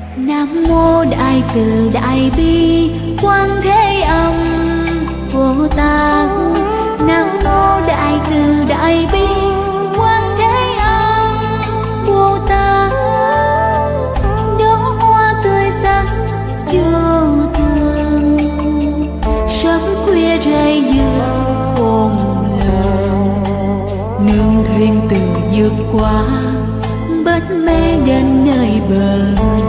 Nam mô Đại Từ Đại Bi Quán Thế Âm Bồ Tát. Nam mô Đại Từ Đại Bi Quán Thế Âm Bồ Tát. Đó hoa tươi sắc vô thường, sớm khuya rơi giữa khôn lường. Nương thuyền từ vượt qua bến mê đến nơi bờ.